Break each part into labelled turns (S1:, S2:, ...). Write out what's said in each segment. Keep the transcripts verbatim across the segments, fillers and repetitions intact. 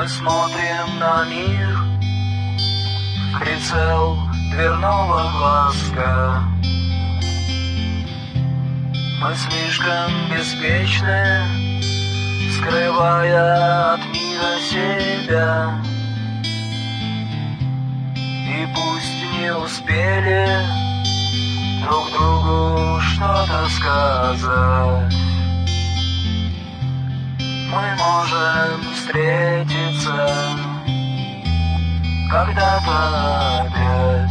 S1: Мы смотрим на мир в прицел дверного глазка. Мы слишком беспечны, скрывая от мира себя. И пусть не успели друг другу что-то сказать, мы можем встретиться когда-то опять.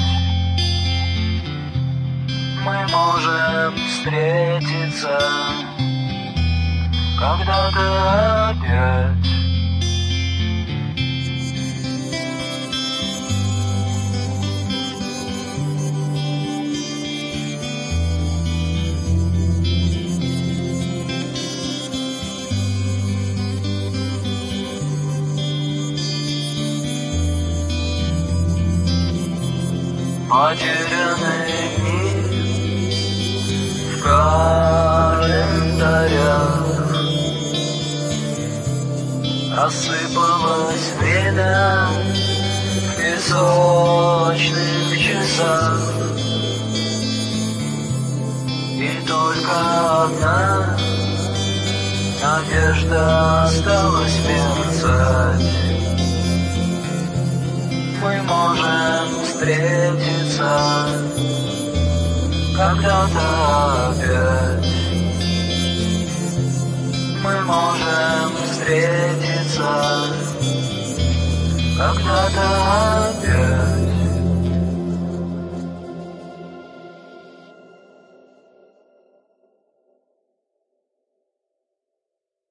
S1: Мы можем встретиться когда-то опять. Потерянные дни в календарях, рассыпалось время в песочных часах, и только одна надежда осталась мерцать. Мы можем встретиться когда-то опять. Мы можем встретиться когда-то опять.